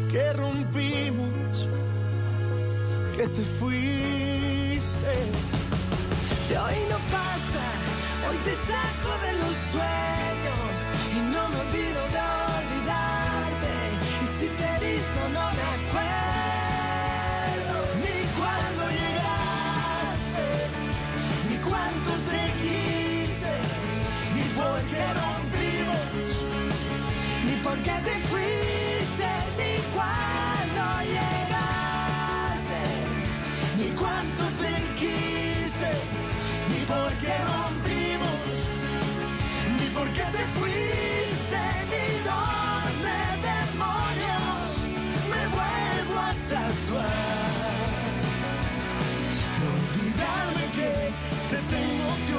que rompimos, que te fuiste. De hoy no pasa, hoy te saco de los sueños y no me olvido de olvidarte. Y si te he visto no me acuerdo ni cuándo llegaste, ni cuánto te quise, ni por qué rompimos, ni por qué te fuiste, ni cuándo llegaste, ni cuánto te quise, ni por qué rompimos, ni por qué te fuiste, ni dónde demonios me vuelvo a tatuar. No olvidarme que te tengo que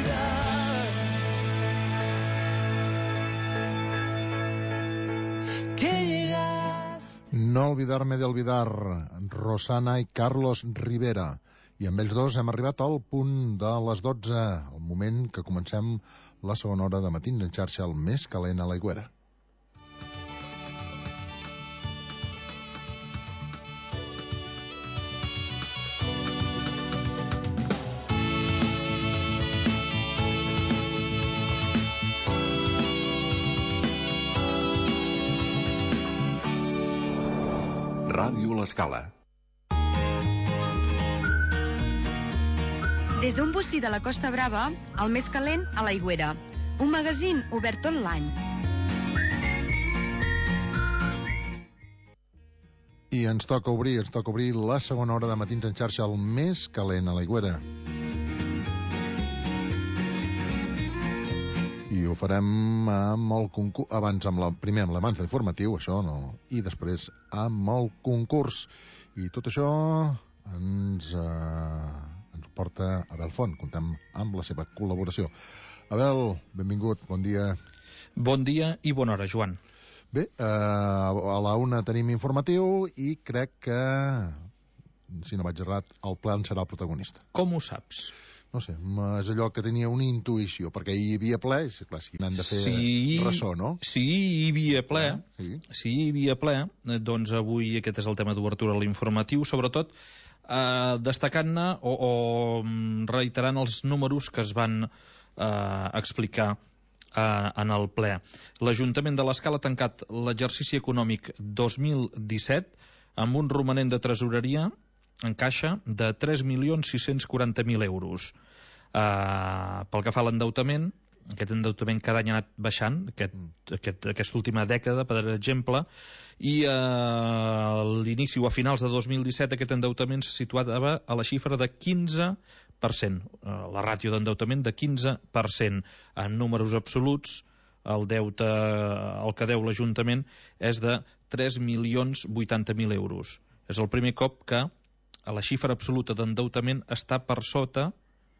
olvidar. Que llegas. No olvidarme de olvidar, Rosana i Carlos Rivera. I amb ells dos hem arribat al punt de les 12, el moment que comencem la segona hora de Matins en xarxa, el més calent a l'Aigüera. Ràdio L'Escala. Des d'un bocí de la Costa Brava, el més calent a l'Aigüera. Un magazín obert tot l'any. I ens toca obrir la segona hora de Matins en xarxa, el més calent a l'Aigüera. I ho farem amb el concurs, primer amb l'abans d'informatiu, això no, i després amb el concurs. I tot això ens porta Abel Font. Comptem amb la seva col·laboració. Abel, benvingut, bon dia. Bon dia i bona hora, Joan. Bé, a la una tenim informatiu i crec que, si no vaig errat, el ple serà el protagonista. Com ho saps? No sé, és allò que tenia una intuïció, perquè hi havia ple, clar, si n'han de fer ressò, no? Sí, hi havia ple, sí, hi havia ple, doncs avui aquest és el tema d'obertura a l'informatiu, sobretot destacant-ne o reiterant els números que es van explicar en el ple. L'Ajuntament de l'Escala ha tancat l'exercici econòmic 2017 amb un romanent de tresoreria en caixa de 3.640.000 euros. Pel que fa a l'endeutament, aquest endeutament cada any ha anat baixant, aquesta última dècada, per exemple, i a l'inici o a finals de 2017 aquest endeutament se situava a la xifra de 15%, la ràtio d'endeutament de 15%. En números absoluts, el deute, el que deu l'Ajuntament és de 3.080.000 euros. És el primer cop que la xifra absoluta d'endeutament està per sota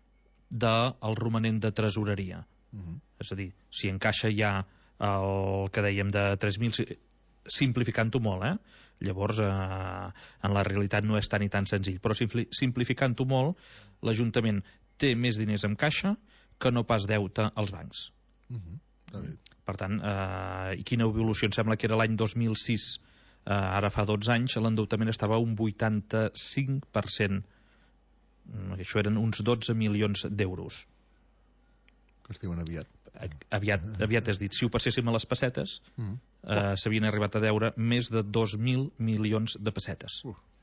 del romanent de tresoreria. És a dir, si en caixa hi ha el que dèiem de 3.000, simplificant-ho molt, llavors en la realitat no és tan i tan senzill, però simplificant-ho molt, l'Ajuntament té més diners en caixa que no pas deute als bancs. Per tant, i quina evolució? Em sembla que era l'any 2006, ara fa 12 anys, l'endeutament estava a un 85%. Això eren uns 12 milions d'euros. Que es diuen aviat. Aviat has dit. Si ho passéssim a les pessetes, s'havien arribat a deure més de 2.000 milions de pessetes.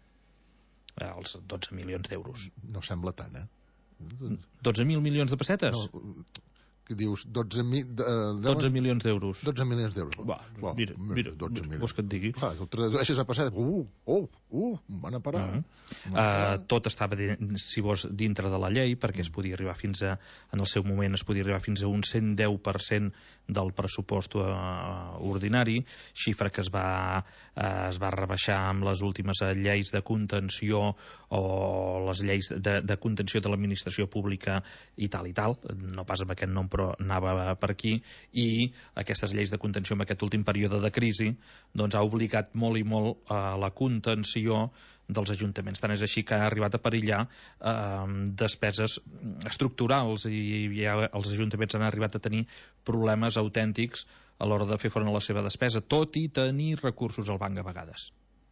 Els 12 milions d'euros. No sembla tant, 12.000 milions de pessetes? No, que dius 12 milions d'euros. 12 milions d'euros. Mira, 12 milions. Vols que et digui? Clar, el tradueixes a pessetes, van a parar. Tot estava, si vols, dintre de la llei, perquè es podia arribar en el seu moment es podia arribar fins a un 110% del pressupost ordinari, xifra que es va rebaixar amb les últimes lleis de contenció o les lleis de contenció de l'administració pública i tal, no pas amb aquest nom però anava per aquí, i aquestes lleis de contenció en aquest últim període de crisi doncs ha obligat molt i molt a la contenció dels ajuntaments. Tant és així que ha arribat a perillar despeses estructurals i ja els ajuntaments han arribat a tenir problemes autèntics a l'hora de fer front a la seva despesa, tot i tenir recursos al banc a vegades.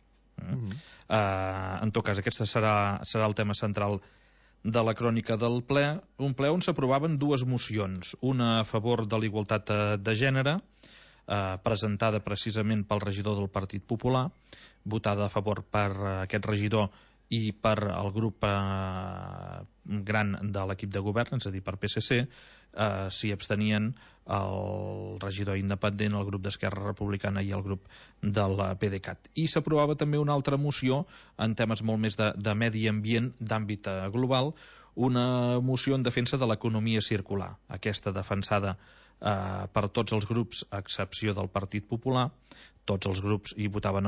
En tot cas, aquest serà el tema central de la crònica del ple, un ple on s'aprovaven dues mocions, una a favor de la igualtat de gènere, presentada precisament pel regidor del Partit Popular, votada a favor per aquest regidor i per el grup gran de l'equip de govern, és a dir, per PSC, s'hi abstenien el regidor independent, el grup d'Esquerra Republicana i el grup del PDeCAT. I s'aprovava també una altra moció en temes molt més de medi ambient d'àmbit global, una moció en defensa de l'economia circular, aquesta defensada per tots els grups, a excepció del Partit Popular. Tots els grups hi votaven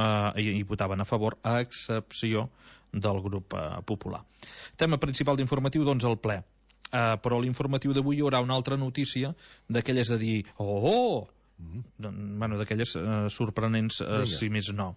a favor, a excepció del grup popular. Tema principal d'informatiu, doncs, el ple. Però a l'informatiu d'avui hi haurà una altra notícia d'aquelles de dir d'aquelles sorprenents, si més no.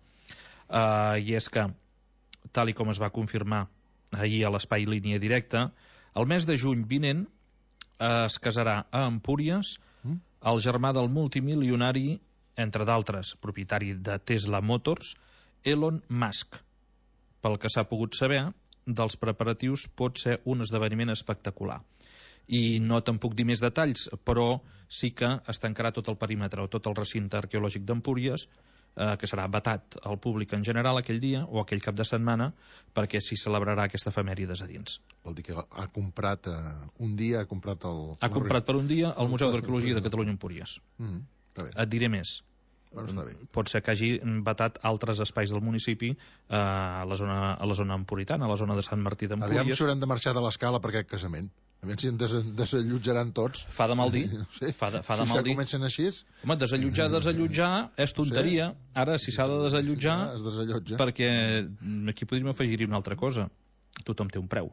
I és que, tal i com es va confirmar ahir a l'Espai Línia Directa, el mes de juny vinent es casarà a Empúries el germà del multimilionari, entre d'altres, propietari de Tesla Motors, Elon Musk. Pel que s'ha pogut saber, dels preparatius pot ser un esdeveniment espectacular. I no te'n puc dir més detalls, però sí que es tancarà tot el perímetre o tot el recinte arqueològic d'Empúries, que serà vetat al públic en general aquell dia o aquell cap de setmana, perquè s'hi celebrarà aquesta efemèrides a dins. Vol dir que ha comprat un dia, ha comprat per un dia el Museu d'Arqueologia de Catalunya Empúries. Et diré més. Pot ser que hagi vetat altres espais del municipi a la zona empuritana, a la zona de Sant Martí d'Empúries. Aviam si haurem de marxar de l'Escala per aquest casament. Aviam si desallotjaran tots. Fa de mal dir. Sí. Fa de si mal dir. Comencen així... Home, desallotjar és tonteria. Sí. Ara, si s'ha de desallotjar... Es desallotja. Perquè aquí podríem afegir-hi una altra cosa. Tothom té un preu.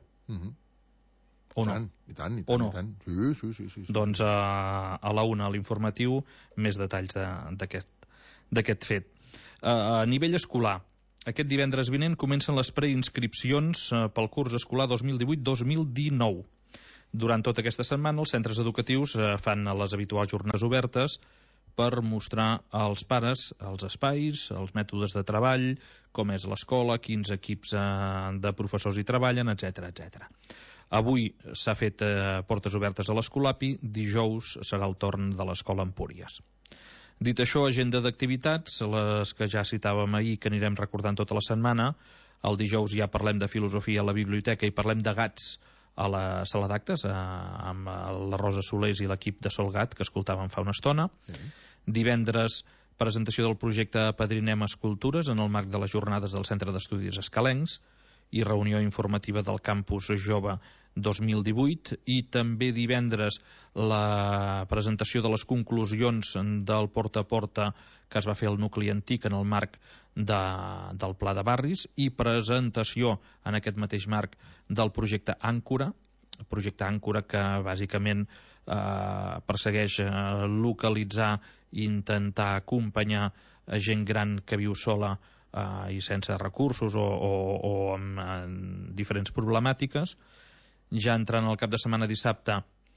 O no? I tant. O no? Sí. Doncs a la una, a l'informatiu, més detalls d'aquest fet. A nivell escolar, aquest divendres vinent comencen les preinscripcions pel curs escolar 2018-2019. Durant tota aquesta setmana, els centres educatius fan les habituals jornades obertes per mostrar als pares els espais, els mètodes de treball, com és l'escola, quins equips de professors hi treballen, etc. Avui s'ha fet portes obertes a l'Escolapi, dijous serà el torn de l'Escola Empúries. Dit això, agenda d'activitats, les que ja citàvem ahir, que anirem recordant tota la setmana. El dijous ja parlem de filosofia a la biblioteca i parlem de gats a la sala d'actes, amb la Rosa Solés i l'equip de Solgat, que escoltàvem fa una estona. Divendres, presentació del projecte Apadrinem Escultures en el marc de les jornades del Centre d'Estudis Escalencs i reunió informativa del Campus Jove 2018, i també divendres la presentació de les conclusions del porta a porta que es va fer al nucli antic en el marc del Pla de Barris, i presentació en aquest mateix marc del projecte Àncora, que bàsicament persegueix localitzar i intentar acompanyar gent gran que viu sola i sense recursos o amb diferents problemàtiques. Ja entrant al cap de setmana dissabte,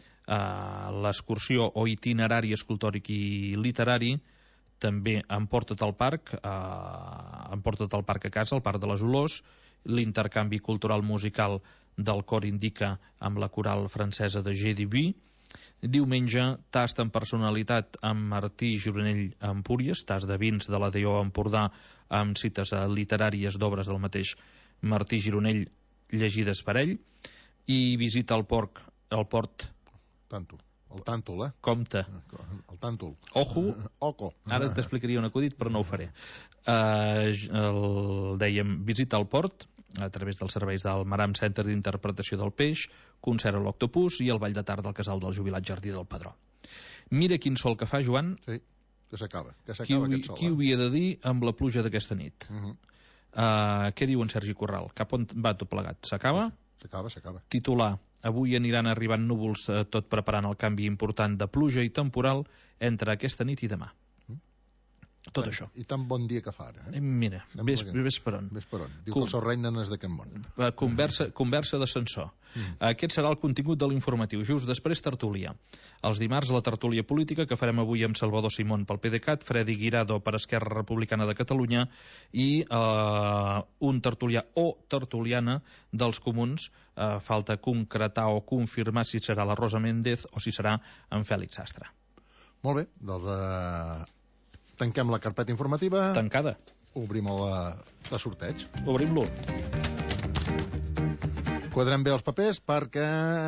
l'excursió o itinerari escultòric i literari, també en Porta't al Parc, a casa, al Parc de les Olors, l'intercanvi cultural musical del Cor Indica amb la coral francesa de GDB. Diumenge, tast en personalitat amb Martí Gironell a Empúries, tast de vins de la DO Empordà amb cites literàries d'obres del mateix Martí Gironell llegides per ell, i visita al port. El tàntol, Compte. El tàntol. Ojo. Ara t'explicaria un acudit, però no ho faré. Dèiem, visita al port a través dels serveis del Maram Center d'Interpretació del Peix, concert a l'Octopus i el ball de tarda al Casal del Jubilat Jardí del Padró. Mira quin sol que fa, Joan. Sí, que s'acaba aquest sol. Qui ho havia de dir amb la pluja d'aquesta nit? Què diu en Sergi Corral? Cap on va tot plegat? S'acaba? S'acaba. Titular: avui aniran arribant núvols, tot preparant el canvi important de pluja i temporal entre aquesta nit i demà. Tot això. I tan bon dia que fa ara. Mira, ves per on. Ves per on. Diu que el seu reina no és d'aquest món. Conversa d'ascensor. Aquest serà el contingut de l'informatiu. Just després, tertúlia. Els dimarts, la tertúlia política, que farem avui amb Salvador Simón pel PDeCAT, Freddy Guirado per Esquerra Republicana de Catalunya i un tertulià o tertuliana dels comuns. Falta concretar o confirmar si serà la Rosa Méndez o si serà en Fèlix Sastre. Molt bé, doncs tanquem la carpeta informativa. Tancada. Obrim el sorteig. Obrim-lo. Quadrem bé els papers perquè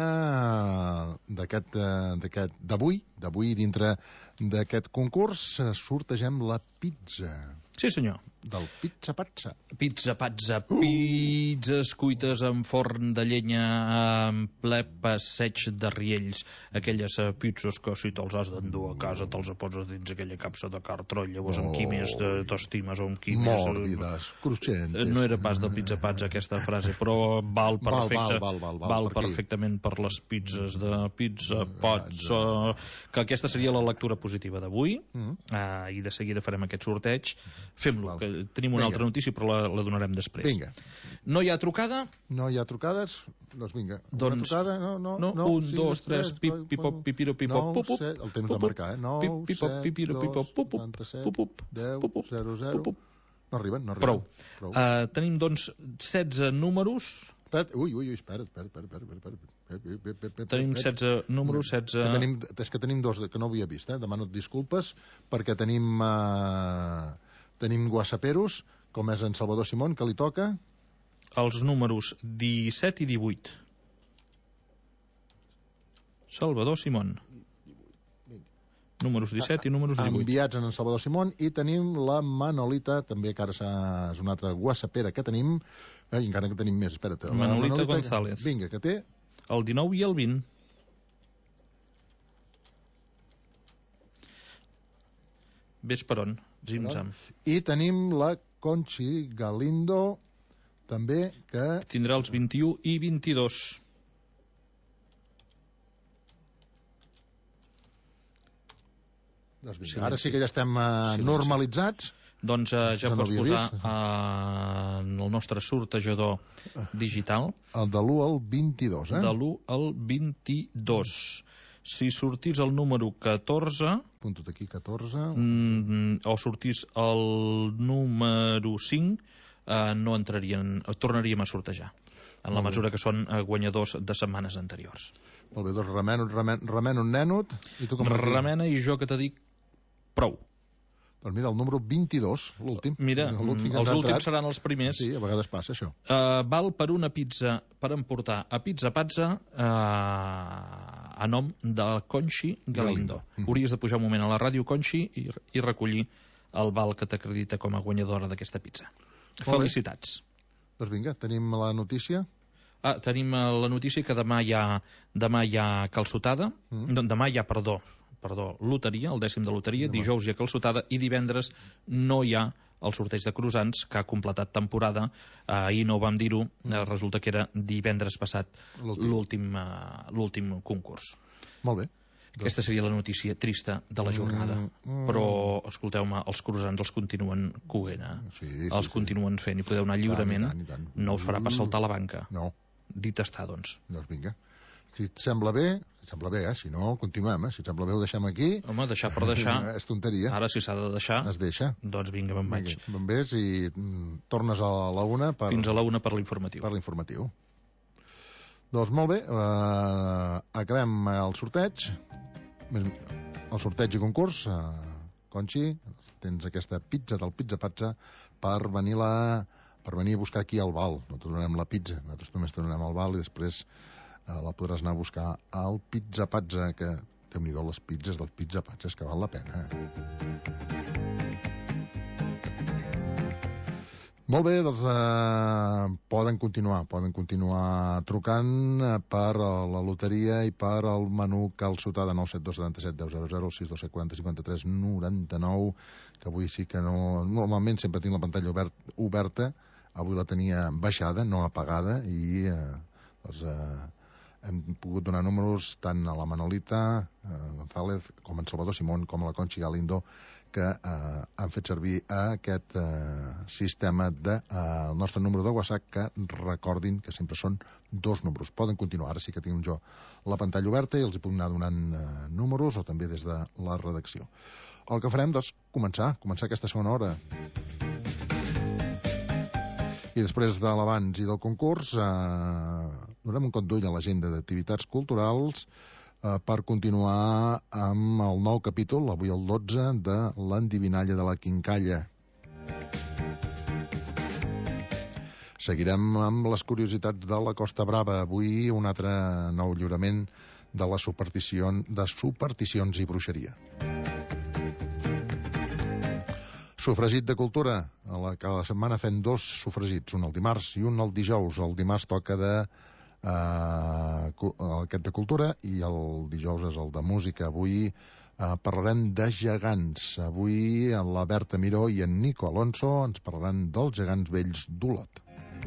d'avui, dintre d'aquest concurs, sortegem la pizza. Sí, senyor. Del Pizza Pazza. Pizza Pazza, pizzas cuites en forn de llenya en ple passeig de Riells. Aquelles pizzas que si te'ls has d'endur a casa te'ls poses dins aquella capsa de cartró, llavors amb qui més t'estimes o amb qui més... Mòrbides, cruixentes. No era pas del Pizza Pazza aquesta frase, però val perfectament per les pizzas de Pizza Pazza. Que aquesta seria la lectura positiva d'avui i de seguida farem aquest sorteig. Fem-lo, que tenim una altra notícia però la donarem després. Vinga. No hi ha trucada? No hi ha trucades? Doncs vinga. Una trucada? No. 1, 2, 3, pip, pipop, pipiro, pipop, pupup. El temps de marcar, 9, 7, 2, 97, 10, 0, 0. No arriben. Prou. Tenim, doncs, 16 números... Espera. Tenim 16 números, 16... És que tenim dos que no havia vist, demano disculpes, perquè tenim guassaperos, com és en Salvador Simón, que li toca... Els números 17 i 18. Salvador Simón. Números 17 i números 18. Enviats en Salvador Simón, i tenim la Manolita, també, que ara és una altra guassapera que tenim, i encara que tenim més, espera't. Manolita González. Vinga, que té... El 19 i el 20. Ves per on, zim-zam. I tenim la Conchi Galindo, també, que... Tindrà els 21 i 22. Doncs ara sí que ja estem normalitzats. Doncs ja pots posar en el nostre sortejador digital. El de l'1 al 22, De l'1 al 22. Si sortís el número 14... Apunta't aquí, 14... o sortís el número 5, no entrarien... Tornaríem a sortejar, en la mesura que són guanyadors de setmanes anteriors. Molt bé, doncs remeno un nenot. I tu com remena i jo que te dic prou. Doncs mira, el número 22, l'últim. Mira, els últims seran els primers. Sí, a vegades passa això. Val per una pizza per emportar a Pizza Pazza a nom de Conchi Galindo. Hauries de pujar un moment a la ràdio, Conchi, i recollir el val que t'acredita com a guanyadora d'aquesta pizza. Felicitats. Doncs vinga, tenim la notícia. Tenim la notícia que demà hi ha calçotada. Demà hi ha, perdó, loteria, el 10è de loteria, dijous hi ha calçotada i divendres no hi ha el sorteig de croissants, que ha completat temporada. Ahir no ho vam dir-ho, resulta que era divendres passat l'últim concurs. Molt bé. Aquesta seria la notícia trista de la jornada. Però, escolteu-me, els croissants els continuen coent, els continuen fent i podeu anar lliurement. No us farà pas saltar la banca. No. Dit està, doncs. Doncs vinga. Si et sembla bé, si no, continuem, si et sembla bé ho deixem aquí. Home, deixar per deixar. És tonteria. Ara, si s'ha de deixar... Es deixa. Doncs vinga, me'n vaig. Me'n ves i tornes a la 1 per... Fins a la 1 per l'informatiu. Per l'informatiu. Doncs molt bé, acabem el sorteig. El sorteig i concurs. Conchi, tens aquesta pizza del Pizza Pazza per venir a buscar aquí el val. Nosaltres donem la pizza, nosaltres només donem el val i després la podràs anar a buscar al Pizza Pazza, que déu-n'hi-do les pizzas del Pizza Pazza, és que val la pena. Molt bé, doncs poden continuar trucant per la loteria i per al menú calçotada 97277 1000 627 40 53 99, que avui sí que no... Normalment sempre tinc la pantalla oberta, avui la tenia baixada, no apagada, i doncs hem pogut donar números tant a la Manolita González com en Salvador Simón com a la Conchi Galindo, que han fet servir aquest sistema el nostre número de WhatsApp, que recordin que sempre són 2 números. Poden continuar, ara sí que tinc jo la pantalla oberta i els hi puc anar donant números, o també des de la redacció. El que farem, doncs, començar aquesta segona hora. I després de l'abans i del concurs donem un cop d'ull a l'agenda d'activitats culturals per continuar amb el nou capítol, avui el 12, de l'Endivinalla de la Quincalla. Seguirem amb les curiositats de la Costa Brava. Avui un altre nou lliurament de les supersticions i bruixeria. Sufragit de cultura. Cada setmana fem 2 sufragits, un el dimarts i un el dijous. El dimarts toca aquest de cultura i el dijous és el de música. Avui parlarem de gegants. Avui la Berta Miró i en Nico Alonso ens parlaran dels gegants vells d'Olot.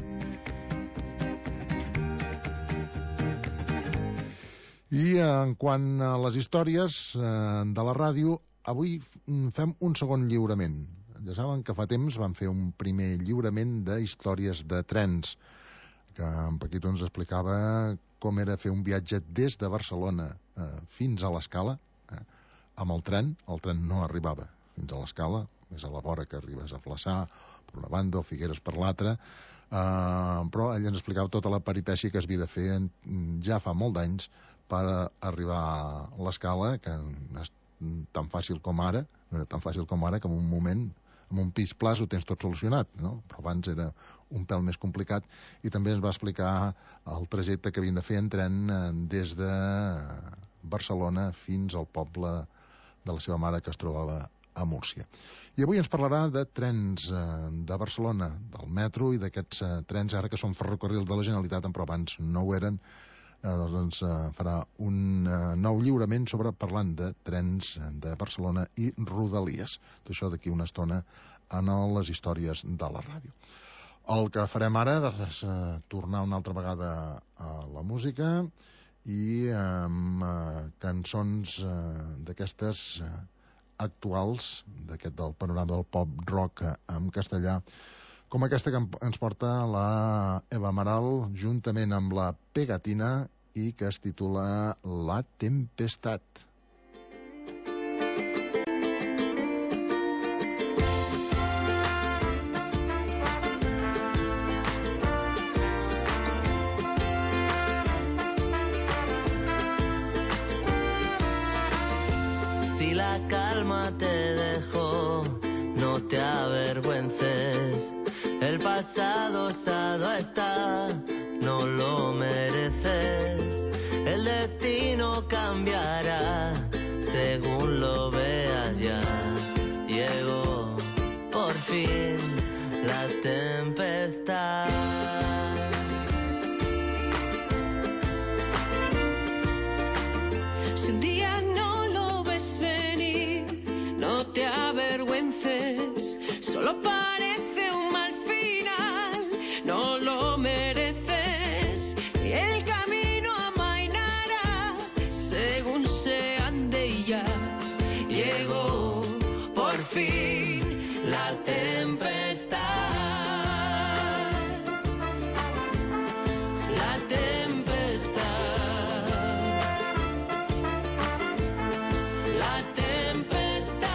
I en quant a les històries de la ràdio, avui fem un segon lliurament. Ja saben que fa temps vam fer un primer lliurament d'històries de trens, que en Paquito ens explicava com era fer un viatge des de Barcelona fins a l'Escala amb el tren. El tren no arribava fins a l'Escala, més a la vora que arribes a Flaçà per una banda o Figueres per l'altra, però ell ens explicava tota la peripècia que es havia de fer ja fa molt d'anys per arribar a l'Escala, que no és tan fàcil com ara, no era tan fàcil com ara, que en un moment, en un pis pla ho tens tot solucionat, no? Però abans era un pèl més complicat, i també ens va explicar el trajecte que havien de fer en tren des de Barcelona fins al poble de la seva mare, que es trobava a Múrcia. I avui ens parlarà de trens de Barcelona, del metro, i d'aquests trens ara que són ferrocarrils de la Generalitat, però abans no ho eren. Doncs farà un nou lliurament parlant de trens de Barcelona i Rodalies. Tot això d'aquí una estona en les històries de la ràdio. El que farem ara és tornar una altra vegada a la música i amb cançons d'aquestes actuals, del panorama del pop rock en castellà, com aquesta que ens porta la Eva Amaral juntament amb la Pegatina i que es titula La Tempestat. Si la calma te dejó, no te avergüences. El pasado osado está, no lo mereces. El destino cambiará según lo veas ya. Llegó por fin la tempestad. Si un día no lo ves venir, no te avergüences. Solo parece un mal final, no lo mereces. Y el camino amainará según se ande y ya. Llegó por fin la tempestad. La tempestad. La tempestad.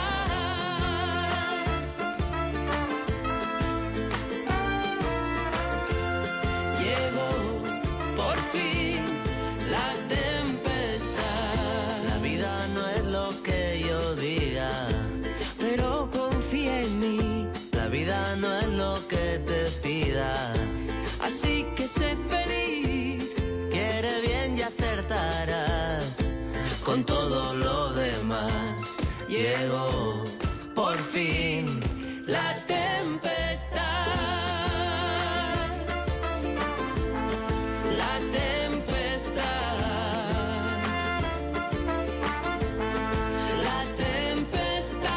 Llegó por fin la tempestad. La vida no es lo que yo diga, pero confía en mí. La vida no es lo que te pida, así que sé feliz. Quiere bien y acertarás con todo lo demás. Llegó por fin la tempestad. La tempestad. La tempestad.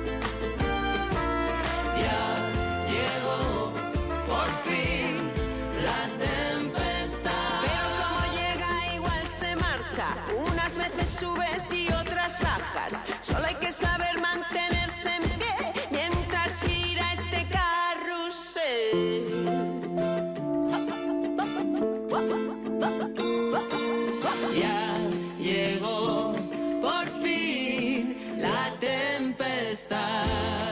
Ya llegó por fin tempestad.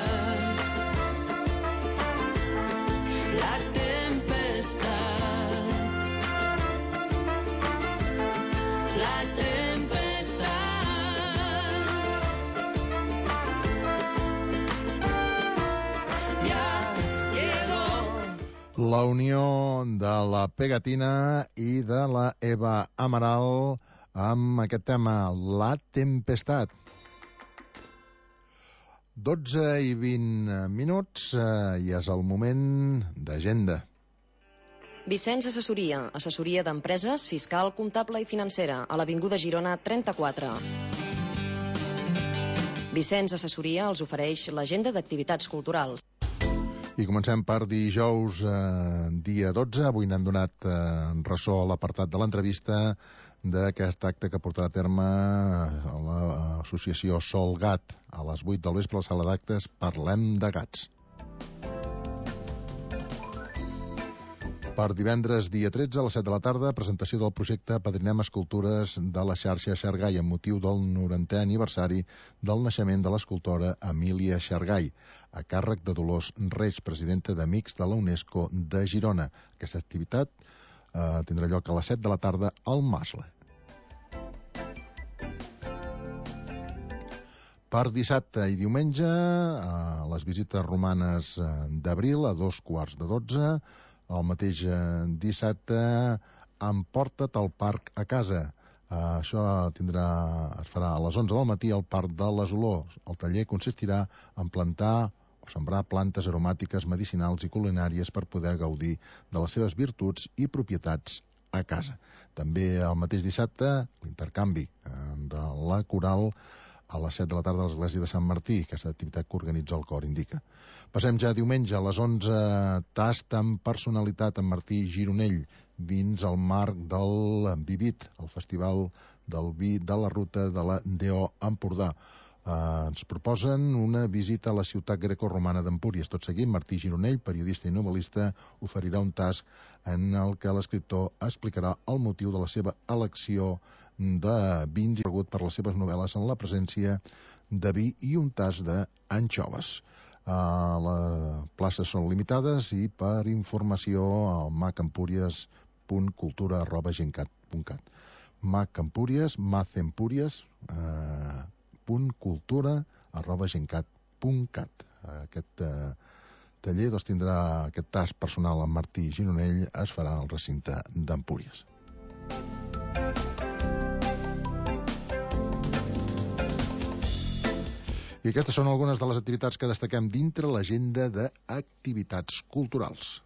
La tempestad. La tempestad. Ya llegó. La unió de la Pegatina i de la Eva Amaral amb aquest tema, La Tempestad. 12 i 20 minuts i és el moment d'agenda. Vicenç Assessoria, assessoria d'empreses, fiscal, comptable i financera, a l'Avinguda Girona 34. Vicenç Assessoria els ofereix l'agenda d'activitats culturals. I comencem per dijous, dia 12. Avui n'han donat ressò a l'apartat de l'entrevista d'aquest acte que portarà a terme a l'associació Sol Gat. A les 8 del vespre, a la sala d'actes, Parlem de Gats. Per divendres, dia 13, a les 7 de la tarda, presentació del projecte Padrinem Escultures de la xarxa Xargai amb motiu del 90è aniversari del naixement de l'escultora Emília Xargai, a càrrec de Dolors Reig, presidenta d'Amics de la UNESCO de Girona. Aquesta activitat tindrà lloc a les 7 de la tarda al Masle. Per dissabte i diumenge, a les visites romanes d'abril, a 2:15, el mateix dissabte, Emporta't al parc a casa. Això es farà a les 11 del matí al Parc de les Olors. El taller consistirà en plantar o sembrar plantes aromàtiques, medicinals i culinàries per poder gaudir de les seves virtuts i propietats a casa. També el mateix dissabte, l'intercanvi de la coral a les 7 de la tarda a l'església de Sant Martí, aquesta activitat que organitza el cor indica. Passem ja diumenge a les 11, tast amb personalitat amb Martí Gironell, dins el marc del Vivit, el Festival del Vi de la Ruta de la DO Empordà. Ens proposen una visita a la ciutat grecorromana d'Empúries. Tot seguit, Martí Gironell, periodista i novel·lista, oferirà un tast en el que l'escriptor explicarà el motiu de la seva elecció de vins i conegut per les seves novel·les en la presència de vi i un tast d'anxoves. Les places són limitades i per informació al macempúries.cultura@gencat.cat macempúries.cultura@gencat.cat. Aquest taller tindrà aquest tast personal amb Martí Gironell, es farà al recinte d'Empúries. I aquestes són algunes de les activitats que destaquem dintre l'agenda d'activitats culturals.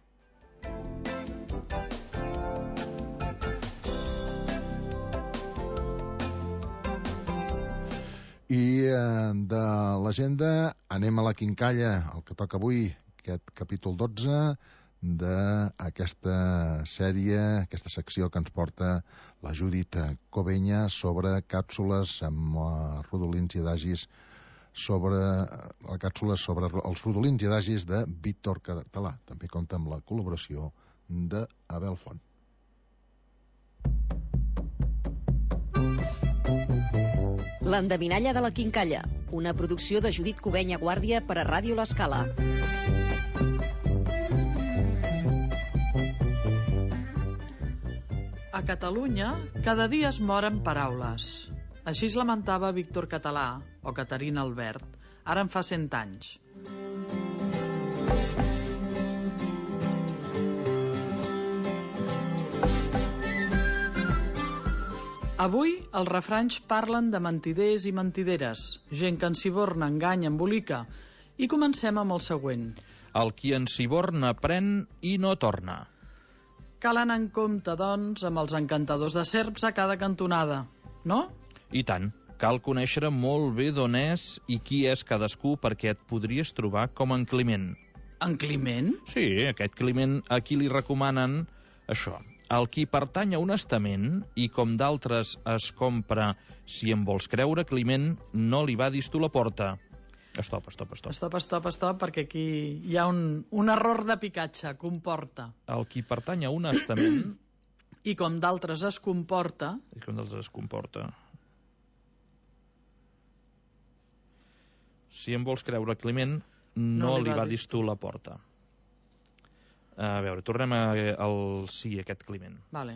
I de l'agenda anem a la quincalla, el que toca avui, aquest capítol 12 d'aquesta sèrie, aquesta secció que ens porta la Judit Covenya sobre càpsules amb rodolins i adagis sobre els rodolins i adagis de Víctor Català. També compta amb la col·laboració d'Abel Font. L'endevinalla de la quincalla, una producció de Judit Covenya Guàrdia per a Ràdio L'Escala. A Catalunya, cada dia es moren paraules. Així es lamentava Víctor Català, o Caterina Albert, ara en fa 100 anys. Avui, els refranys parlen de mentiders i mentideres, gent que ensiborna, enganya, embolica. I comencem amb el següent. El qui ensiborna pren i no torna. Cal anar en compte, doncs, amb els encantadors de serps a cada cantonada, no? I tant. Cal conèixer molt bé d'on és i qui és cadascú perquè et podries trobar com en Climent. En Climent? Sí, aquest Climent a qui li recomanen això. El qui pertany a un estament i com d'altres es compra, si em vols creure, Climent, no li badis tu la porta. Stop, perquè aquí hi ha un error de picatge, comporta. El qui pertany a un estament... I com d'altres es comporta... Si em vols creure, Climent, no li badis tu la porta. A veure, tornem al sí, aquest Climent. Vale.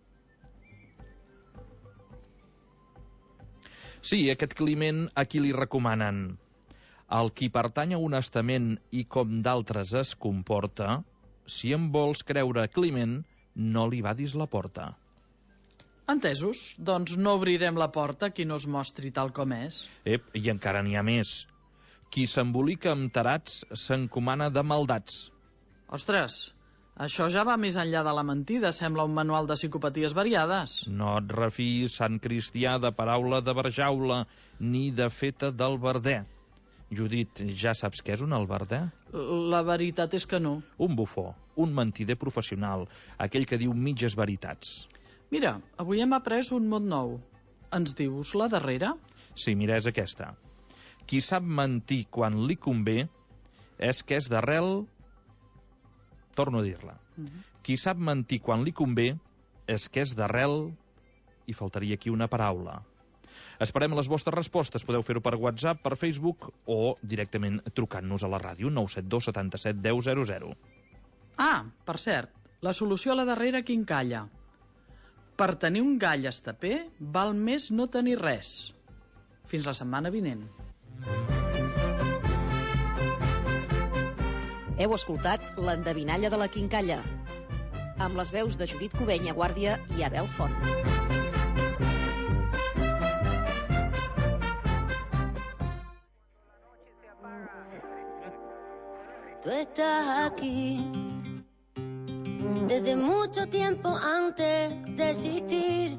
Sí, aquest Climent, a qui li recomanen? Al qui pertany a un estament i com d'altres es comporta, si em vols creure, Climent, no li badis la porta. Entesos, doncs no obrirem la porta a qui no es mostri tal com és. I encara n'hi ha més. Qui s'embolica amb tarats s'encomana de maldats. Ostres, això ja va més enllà de la mentida, sembla un manual de psicopaties variades. No et refis, sant cristià, de paraula de barjaula, ni de feta del verder. Judit, ja saps què és un alberder? La veritat és que no. Un bufó, un mentider professional, aquell que diu mitges veritats. Mira, avui hem après un mot nou. Ens dius la darrera? Sí, mira, és aquesta. Qui sap mentir quan li convé és que és d'arrel... Torno a dir-la. Qui sap mentir quan li convé és que és d'arrel... I faltaria aquí una paraula. Esperem les vostres respostes. Podeu fer-ho per WhatsApp, per Facebook o directament trucant-nos a la ràdio 972 77 10 00. Ah, per cert, la solució a la darrera quincalla. Per tenir un gall estaper, val més no tenir res. Fins la setmana vinent. Heu escoltat l'endevinalla de la quincalla, amb les veus de Judit Cubenya Guàrdia i Abel Font. Tú estás aquí desde mucho tiempo antes de existir.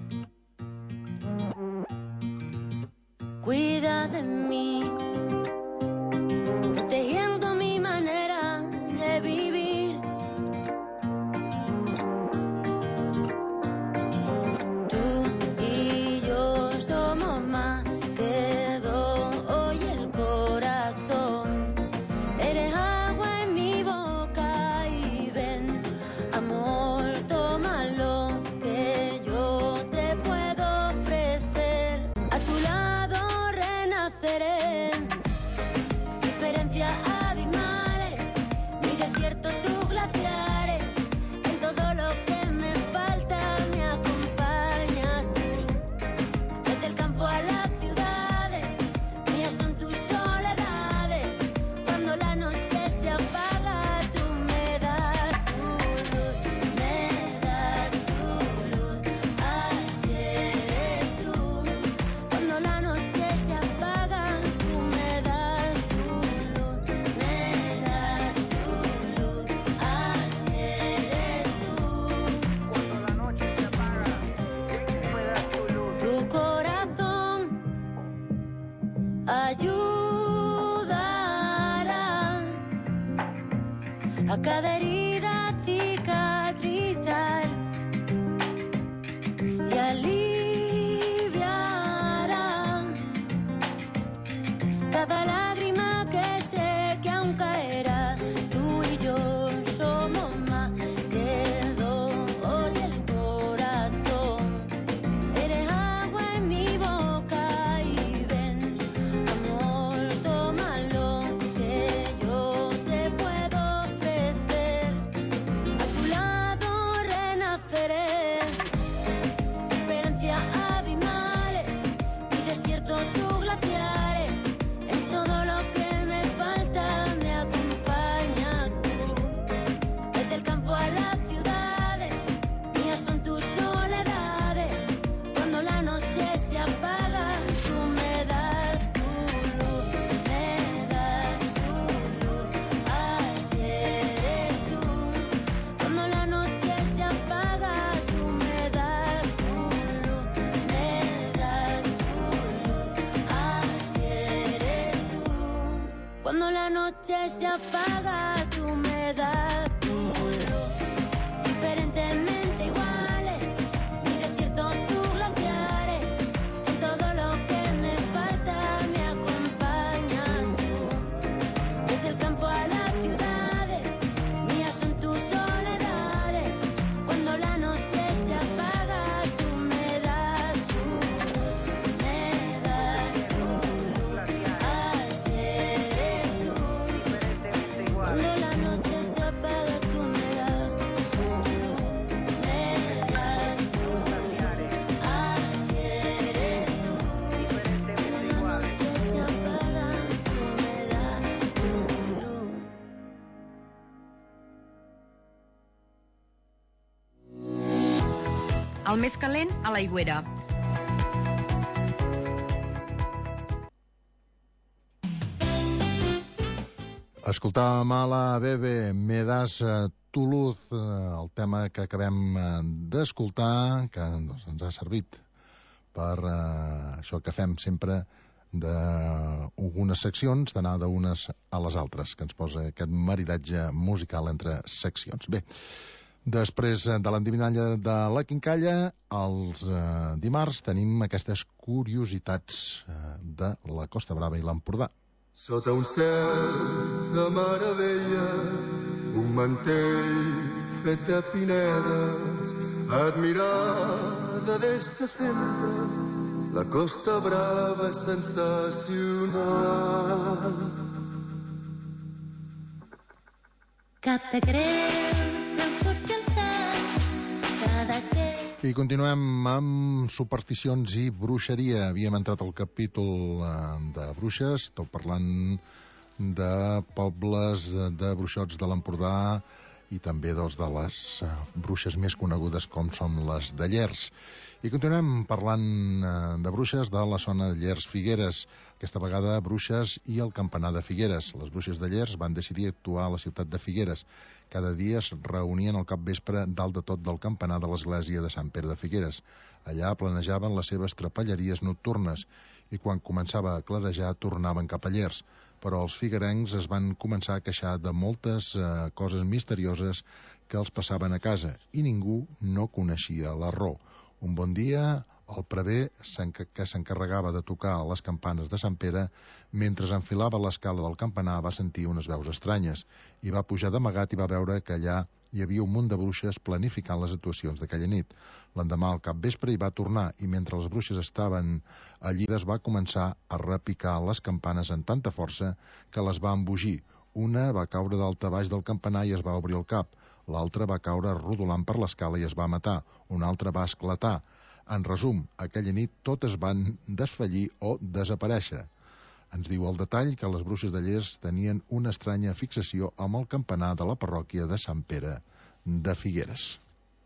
Cuida de mí, protegiendo mi manera de vivir. Tú y yo somos más que dos, oye el corazón. Eres agua en mi boca y ven, amor, tómalo, que yo te puedo ofrecer. A tu lado renaceré, diferencias abismales, mi desierto, tus glaciares, en todo lo que me falta me acompañas tú. Desde el campo a las ciudades, mías son tus soledades. Cuando la noche se apaga, tú me das tu luz, me das tu luz, así eres tú. Cuando la noche se apaga, tú me das tu luz, me das tu luz, así eres tú. Cuando la noche se apaga, tú me das tu luz. Tu corazón ayudará a cada herida cicatrizar y aliviará cada lágrima que sé que aún caerá. Tú y yo somos más que dos, oye el corazón. Eres agua en mi boca y ven, amor, tómalo, que yo te puedo ofrecer. A tu lado renaceré, diferencias abismales, mi desierto, tus glaciares, en todo lo que me falta me acompañas tú. Desde el campo a las ciudades, mías son tus soledades. Cuando la noche se apaga, tú me das tu luz, me das tu luz, así eres tú. Cuando la noche se apaga, tú me das tu luz, me das tu luz, así eres tú. Cuando la noche se apaga, tú me das tu luz. Diferentemente iguales, mi desierto, tus glaciares, en todo lo que me falta me acompañas tú. Desde el campo a las ciudades, mías son tus soledades. Cuando la noche se apaga, tú me das tu luz, me das tu luz, así el més calent a l'aigüera. Escoltàvem a la Bebe, Me das tu luz, el tema que acabem d'escoltar, que ens ha servit per això que fem sempre d'algunes seccions, d'anar d'unes a les altres, que ens posa aquest maridatge musical entre seccions. Bé, després de l'endivinalla de la Quincalla, els dimarts tenim aquestes curiositats de la Costa Brava i l'Empordà. Sota un cel de meravella, un mantell fet de pinedes, admirada des de sempre, la Costa Brava és sensacional. Cap de Creus, Déu surt el sant, cada que... I continuem amb supersticions i bruixeria. Havíem entrat al capítol de bruixes, tot parlant de pobles de bruixots de l'Empordà i també de les bruixes més conegudes com són les de Llers. I continuem parlant de bruixes de la zona de Llers-Figueres, aquesta vegada bruixes i el campanar de Figueres. Les bruixes de Llers van decidir actuar a la ciutat de Figueres. Cada dia es reunien al capvespre dalt de tot del campanar de l'església de Sant Pere de Figueres. Allà planejaven les seves trapelleries nocturnes i quan començava a clarejar tornaven cap a Llers. Però els figuerencs es van començar a queixar de moltes coses misterioses que els passaven a casa i ningú no coneixia la raó. Un bon dia, el prever, que s'encarregava de tocar les campanes de Sant Pere, mentre enfilava l'escala del campanar va sentir unes veus estranyes i va pujar d'amagat i va veure que allà hi havia un munt de bruixes planificant les actuacions d'aquella nit. L'endemà al capvespre hi va tornar i mentre les bruixes estaven allí es va començar a repicar les campanes amb tanta força que les va embogir. Una va caure d'alta baix del campanar i es va obrir el cap. L'altra va caure rodolant per l'escala i es va matar. Una altra va esclatar. En resum, aquella nit totes van desfallir o desaparèixer. Ens diu el detall que les bruixes de Llers tenien una estranya fixació amb el campanar de la parròquia de Sant Pere de Figueres.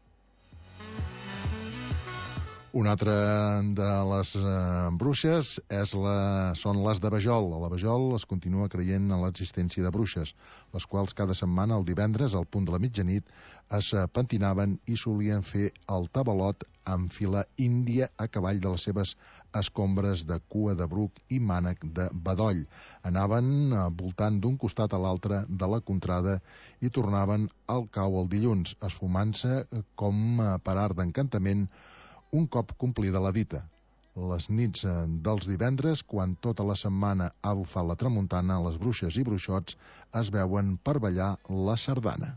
Una altra de les bruixes són les de Vajol. A la Vajol es continua creient en l'existència de bruixes, les quals cada setmana, el divendres, al punt de la mitjanit, es pentinaven i solien fer el tabalot amb fila índia a cavall de les seves escombres de cua de bruc i mànec de bedoll. Anaven voltant d'un costat a l'altre de la contrada i tornaven al cau el dilluns, esfumant-se com per art d'encantament un cop complida la dita. Les nits dels divendres, quan tota la setmana ha bufat la tramuntana, les bruixes i bruixots es veuen per ballar la sardana.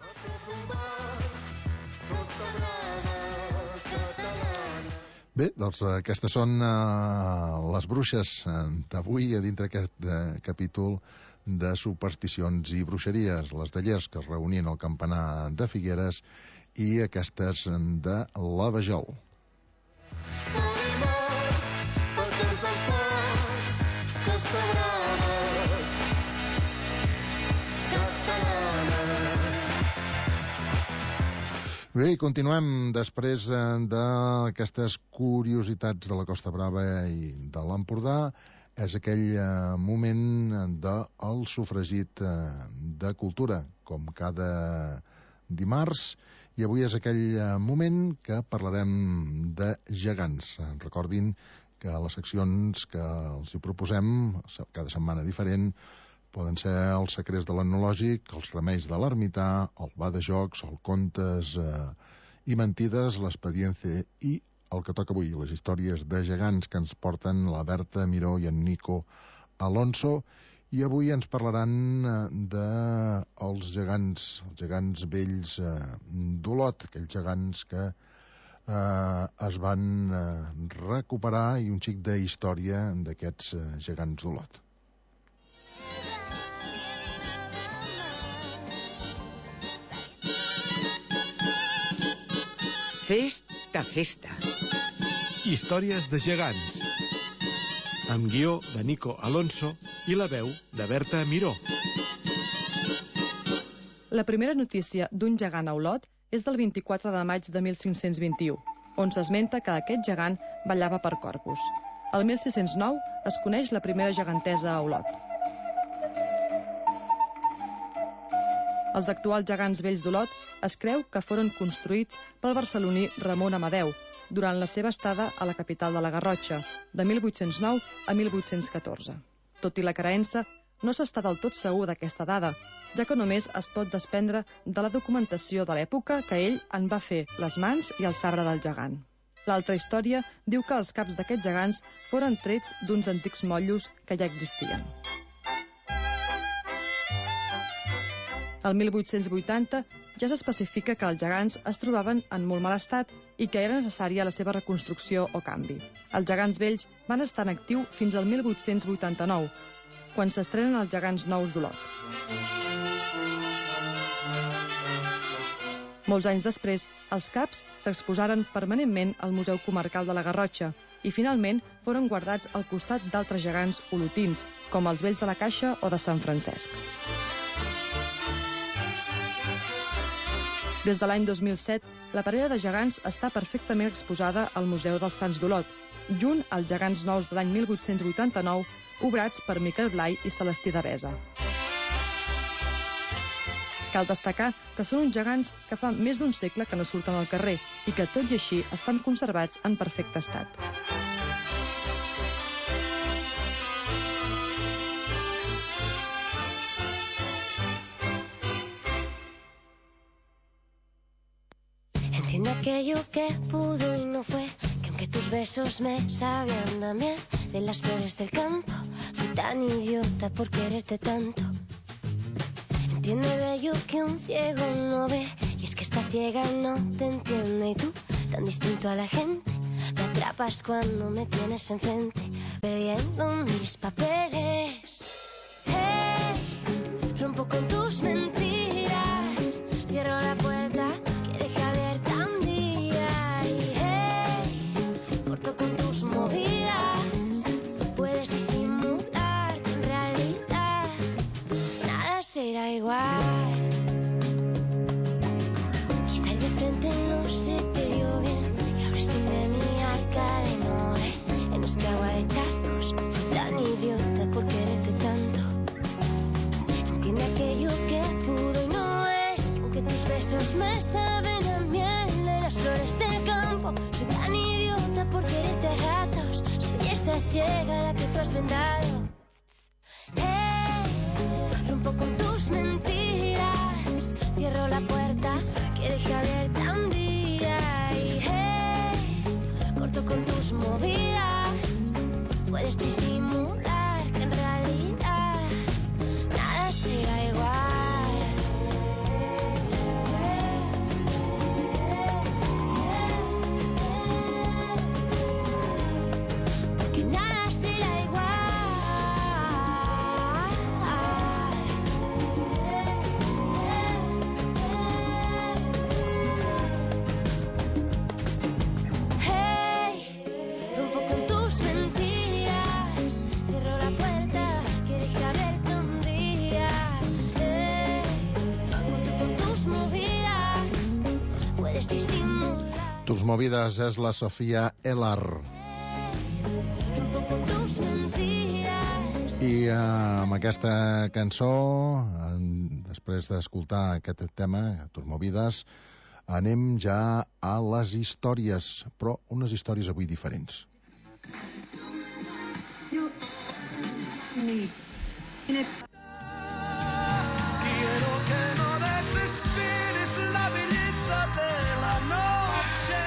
Bé, doncs aquestes són les bruixes d'avui a dintre aquest capítol de supersticions i bruixeries, les de Llers que es reunien al campanar de Figueres i aquestes de la Vajol. Bé, i continuem després d'aquestes curiositats de la Costa Brava i de l'Empordà. És aquell moment del sofregit de cultura, com cada dimarts, i avui és aquell moment que parlarem de gegants. Recordin que les seccions que els hi proposem, cada setmana diferent, poden ser els secrets de l'etnològic, els remeis de l'ermità, el va de jocs, el contes i mentides, l'expediència i el que toca avui, les històries de gegants que ens porten la Berta Miró i en Nico Alonso. I avui ens parlaran dels gegants vells d'Olot, aquells gegants que es van recuperar i un xic de història d'aquests gegants d'Olot. Festa. Històries de gegants. Amb guió de Nico Alonso i la veu de Berta Miró. La primera notícia d'un gegant a Olot és del 24 de maig de 1521. on s'esmenta que aquest gegant ballava per Corpus. El 1609 es coneix la primera gegantesa a Olot. Els actuals gegants vells d'Olot es creu que foren construïts pel barceloní Ramon Amadeu durant la seva estada a la capital de la Garrotxa, de 1809 a 1814. Tot i la creença, no s'està del tot segur d'aquesta dada, ja que només es pot desprendre de la documentació de l'època que ell en va fer les mans i el sabre del gegant. L'altra història diu que els caps d'aquests gegants foren trets d'uns antics motllos que ja existien. El 1880 ja s'especifica que els gegants es trobaven en molt mal estat i que era necessària la seva reconstrucció o canvi. Els gegants vells van estar en actiu fins al 1889, quan s'estrenen els gegants nous d'Olot. Molts anys després, els caps s'exposaren permanentment al Museu Comarcal de la Garrotxa i finalment foren guardats al costat d'altres gegants olotins, com els vells de la Caixa o de Sant Francesc. Des de l'any 2007, la parella de gegants està perfectament exposada al Museu dels Sants d'Olot, junt als gegants nous de l'any 1889, obrats per Miquel Blai i Celestí Devesa. Cal destacar que són uns gegants que fa més d'un segle que no surten al carrer i que, tot i així, estan conservats en perfecte estat. Entiendo aquello que pudo y no fue, que aunque tus besos me sabían a miel de las flores del campo, fui tan idiota por quererte tanto. Entiende bello que un ciego no ve, y es que esta ciega no te entiende, y tú, tan distinto a la gente, me atrapas cuando me tienes enfrente, perdiendo mis papeles. Hey, rompo con tus mentiras, cierro la puerta que deja abierta un día, y hey, corto con tus movidas, puedes disimular que en realidad nada será igual. Quizá ir de frente no se te dio bien, y ahora sin de mi arca de Noé, en este agua de charcos, fui tan idiota por quererte tanto. Entiende aquello que pudo y no es, aunque tus besos me saben a miel de las flores del campo, soy tan idiota por quererte a ratos, soy esa ciega a la que tú has vendado. Rompo con tus mentiras, cierro la puerta que dejé abierta un día, y hey, corto con tus movidas, puedes disimular que en realidad nada será igual. Porque nada será igual. Hey, rompo con tus mentiras, cierro la puerta que dejé abierta un día. Hey, corto con tus movidas, puedes disimular. Tus movides és la Sofia Ellar. Rompo con tus mentiras. I amb aquesta cançó, després d'escoltar aquest tema, Tus movides, anem ja a les històries, però unes històries avui diferents. Quiero que no desesperes la belleza de la noche.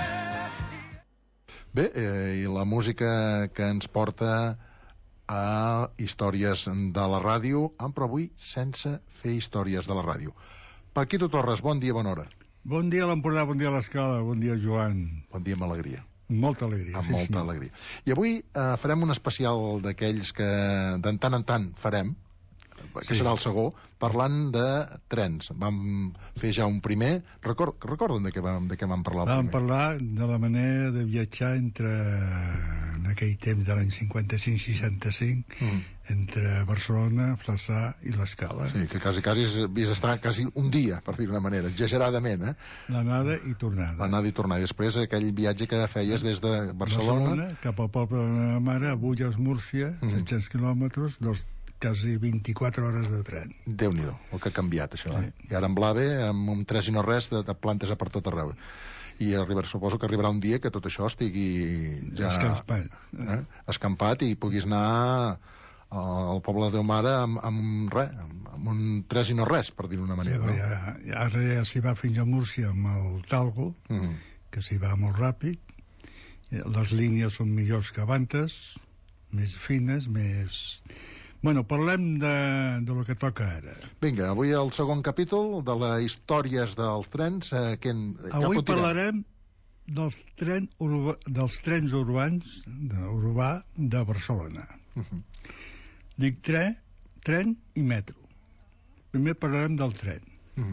Bé, i la música que ens porta a històries de la ràdio, però avui sense fer històries de la ràdio. Paquito Torres, bon dia, bona hora. Bon dia a l'Empordà, bon dia a l'Escala, bon dia Joan. Bon dia amb alegria. Amb molta alegria. Amb molta alegria. I avui farem un especial d'aquells que de tant en tant farem, que serà el segon, parlant de trens. Vam fer ja un primer. Recorden de què vam parlar? Vam parlar de la manera de viatjar en aquell temps de l'any 55-65 entre Barcelona, Flaçà i l'Escala. Sí, que quasi havies d'estar quasi un dia, per dir d'una manera, exageradament, L'anada i tornada. L'anada i tornada. I després aquell viatge que feies des de Barcelona cap al poble de la meva mare, a Bulles-Múrcia, 700 quilòmetres, quasi 24 hores de tren. Déu-n'hi-do, el que ha canviat, això. I ara en Blave, amb un 3 i no res, de plantes a per tot arreu. I suposo que arribarà un dia que tot això estigui ja escampat i puguis anar al poble de Déu Mare amb un 3 i no res, per dir-ho d'una manera. Ara ja s'hi va fins a Múrcia amb el Talgo, que s'hi va molt ràpid. Les línies són millors que abans, més fines, més... Bueno, parlem de lo que toca ara. Vinga, avui el segon capítol de les històries dels trens. Avui parlarem dels trens urbans de Barcelona. Dic tren i metro. Primer parlarem del tren.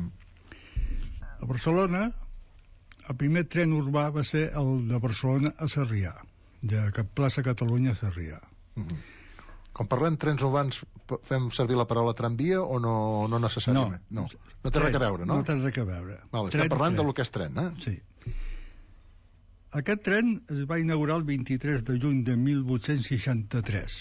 A Barcelona, el primer tren urbà va ser el de Barcelona a Sarrià, de plaça Catalunya a Sarrià. Quan parlem trens urbans, fem servir la paraula tramvia o no necessàriament? No té res a veure, no? No té res a veure. Estem parlant del que és tren, Sí. Aquest tren es va inaugurar el 23 de juny de 1863,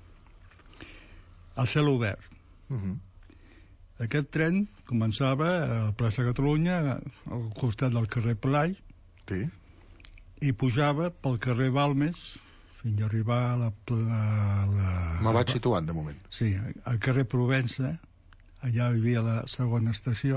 a cel obert. Aquest tren començava a plaça Catalunya, al costat del carrer Pelai, i pujava pel carrer Balmes, fins a arribar a la... Me vaig situant, de moment. Sí, al carrer Provença, allà hi havia la segona estació,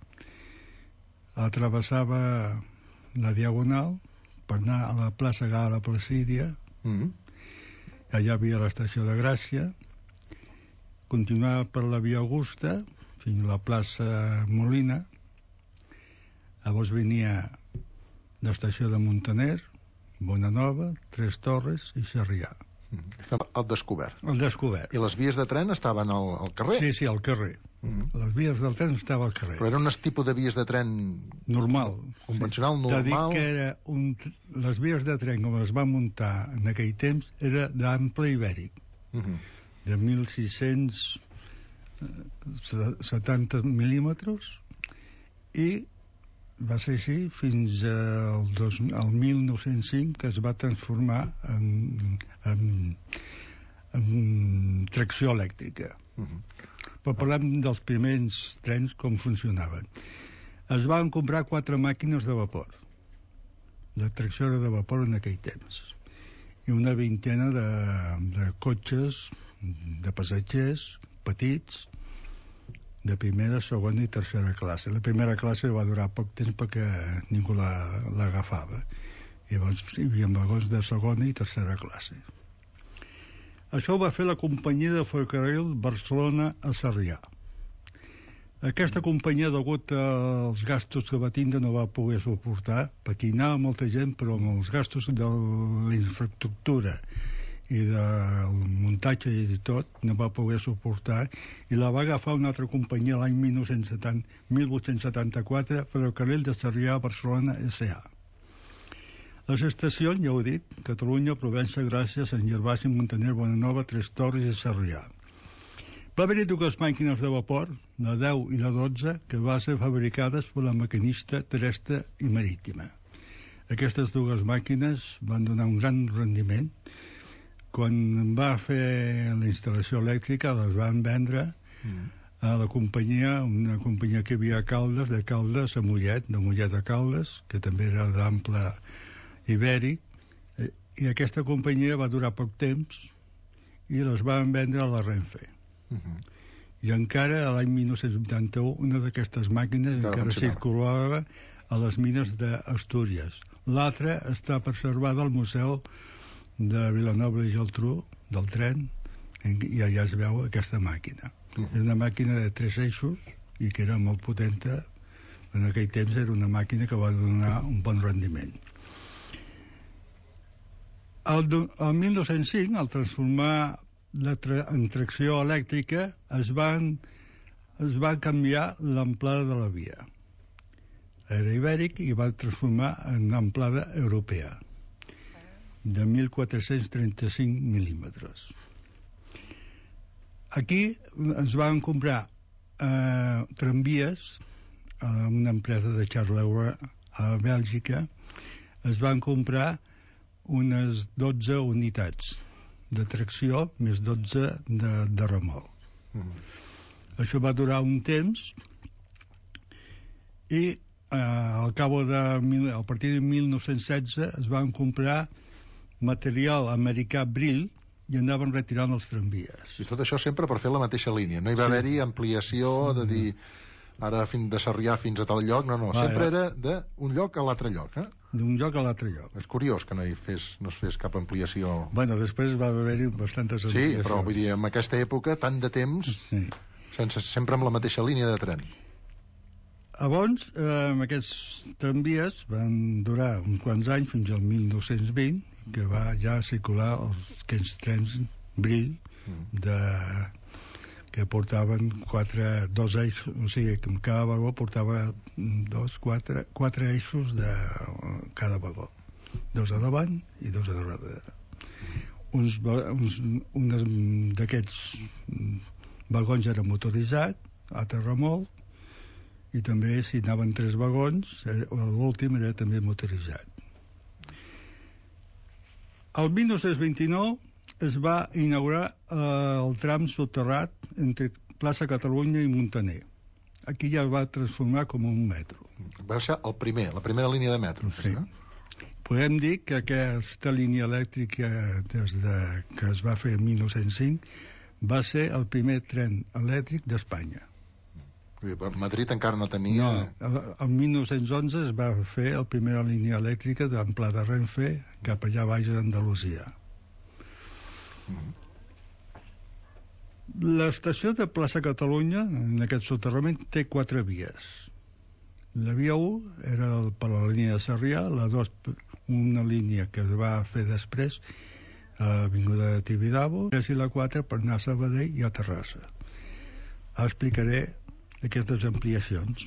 travessava la Diagonal per anar a la plaça Gala Placídia, allà hi havia l'estació de Gràcia, continuava per la Via Augusta, fins a la plaça Molina, llavors venia l'estació de Montaner, Bonanova, Tres Torres i Sarrià. Estava al descobert. Al descobert. I les vies de tren estaven al carrer? Sí, al carrer. Les vies del tren estaven al carrer. Però era un tipus de vies de tren... Normal. Convencional, normal? T'ha dit que era les vies de tren, com es van muntar en aquell temps, era d'ample ibèric. De 1.670 mil·límetres i va ser així fins al 1905, que es va transformar en tracció elèctrica. Però parlem dels primers trens, com funcionaven. Es van comprar 4 màquines de vapor. La tracció era de vapor en aquell temps. I una vintena de cotxes, de passatgers, petits, de primera, segona i tercera classe. La primera classe va durar poc temps perquè ningú l'agafava. Llavors hi havia vagons de segona i tercera classe. Això ho va fer la companyia de ferrocarril Barcelona a Sarrià. Aquesta companyia, degut als gastos que va tindre, no va poder suportar, perquè hi anava molta gent, però amb els gastos de la infraestructura i del muntatge i tot, no va poder suportar, i la va agafar una altra companyia l'any 1874, Ferrocarril de Sarrià a Barcelona S.A. Les estacions, ja ho he dit, Catalunya, Provença, Gràcia, Sant Gervasi, Montaner, Bonanova, Tres Torres i Sarrià. Va haver-hi 2 màquines de vapor, la 10 i la 12, que van ser fabricades per la maquinista terrestre i marítima. Aquestes 2 màquines van donar un gran rendiment. Quan va fer la instal·lació elèctrica, les van vendre a la companyia, una companyia que hi havia a Caldes, de Caldes a Mollet, de Mollet a Caldes, que també era d'ample ibèric, i aquesta companyia va durar poc temps i les van vendre a la Renfe. I encara a l'any 1981 una d'aquestes màquines encara circulava a les mines d'Astúries. L'altra està preservada al Museu de Vilanova i Geltrú, del tren, i allà es veu aquesta màquina. Era una màquina de 3 eixos i que era molt potenta. En aquell temps era una màquina que va donar un bon rendiment. El 1905, al transformar en tracció elèctrica es va canviar l'amplada de la via. Era ibèric i va transformar en amplada europea de 1.435 mil·límetres. Aquí ens van comprar tramvies a una empresa de Charleroi a Bèlgica. Es van comprar unes 12 unitats de tracció més 12 de remolc. Això va durar un temps i a partir de 1916 es van comprar material americà Brill i anaven retirant els tramvies. I tot això sempre per fer la mateixa línia. No hi va haver-hi ampliació de dir ara de Sarrià fins a tal lloc, no. Sempre era d'un lloc a l'altre lloc, eh? D'un lloc a l'altre lloc. És curiós que no es fes cap ampliació. Bueno, després va haver-hi bastantes ampliacions. Sí, però vull dir, en aquesta època, tant de temps, sempre amb la mateixa línia de tren. Llavors, aquests tramvies van durar uns quants anys, fins al 1920, que va ja circular aquests trens Brill que portaven dos eixos, o sigui, que cada vagó portava quatre eixos de cada vagó, dos a davant i dos a darrere. Uns d'aquests vagons eren motoritzats, altres remolc, i també si anaven 3 vagons, l'últim era també motoritzat. El 1929 es va inaugurar el tram soterrat entre plaça Catalunya i Muntaner. Aquí ja va transformar com un metro. Va ser la primera línia de metro. Sí. Podem dir que aquesta línia elèctrica que es va fer en 1905 va ser el primer tren elèctric d'Espanya. Madrid encara no tenia... No, el 1911 es va fer la primera línia elèctrica d'amplada Renfe cap allà baix d'Andalusia. L'estació de plaça Catalunya, en aquest soterrament, té 4 vies. La via 1 era per la línia de Sarrià, la 2 una línia que es va fer després a l'avinguda de Tibidabo, i la 4 per anar a Sabadell i a Terrassa. Explicaré aquestes ampliacions.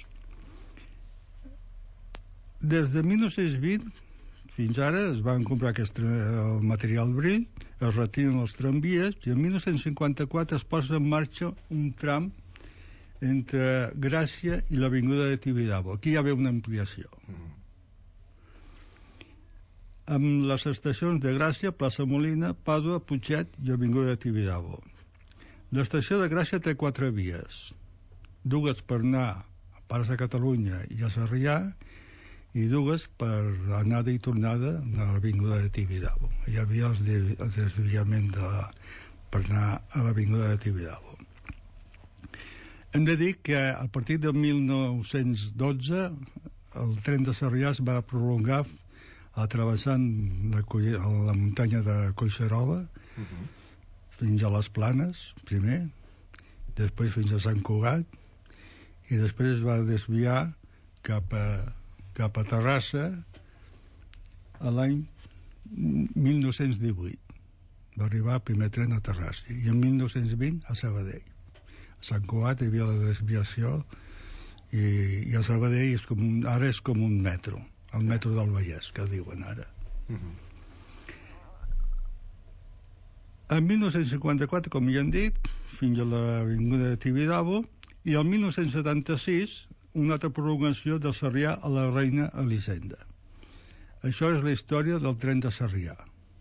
Des de 1920 fins ara es van comprar el material Brill, es retiren els tramvies i en 1954 es posa en marxa un tram entre Gràcia i l'avinguda de Tibidabo. Aquí hi va haver una ampliació. Amb les estacions de Gràcia, Plaça Molina, Pàdua, Putxet i avinguda de Tibidabo. L'estació de Gràcia té 4 vies, 2 per anar a Plaça Catalunya i a Sarrià i 2 per anada i tornada a l'avinguda de Tibidabo. Hi havia el desviament per anar a l'avinguda de Tibidabo. Hem de dir que a partir de 1912 el tren de Sarrià es va prolongar travessant la muntanya de Collserola fins a les Planes, primer, després fins a Sant Cugat, i després es va desviar cap a Terrassa a l'any 1918. Va arribar el primer tren a Terrassa i en 1920 a Sabadell. A Sant Cugat hi havia la desviació i a Sabadell ara és com un metro, el metro del Vallès, que diuen ara. En 1954, com ja hem dit, fins a l'avinguda de Tibidabo, i el 1976 una altra prolongació de Sarrià a la Reina Elisenda. Això és la història del tren de Sarrià.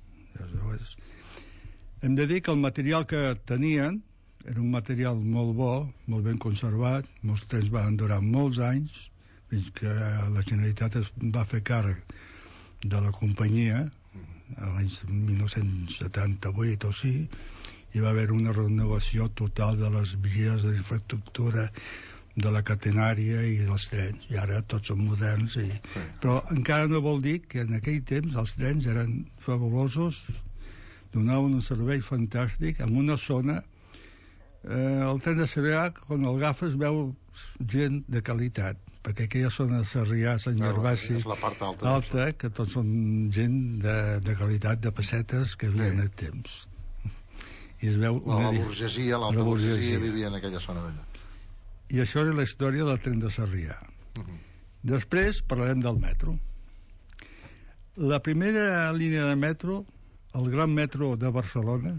Hem de dir que el material que tenien era un material molt bo, molt ben conservat, molts trens van durar molts anys, fins que la Generalitat es va fer càrrec de la companyia, a l'any 1978 o sí, hi va haver una renovació total de les vies, de l'infraestructura, de la catenària i dels trens, i ara tots són moderns però encara no vol dir que en aquell temps els trens eren fabulosos, donaven un servei fantàstic en una zona. El tren de Sarrià, quan el agafes, veu gent de qualitat, perquè aquella zona de Sarrià, Sant Gervasi, és la part alta, que tots són gent de qualitat, de pessetes que havien de temps. I es veu la burgesia, l'alta burgesia vivia en aquella zona d'allà. I això és la història del tren de Sarrià. Després parlarem del metro. La primera línia de metro, el Gran Metro de Barcelona,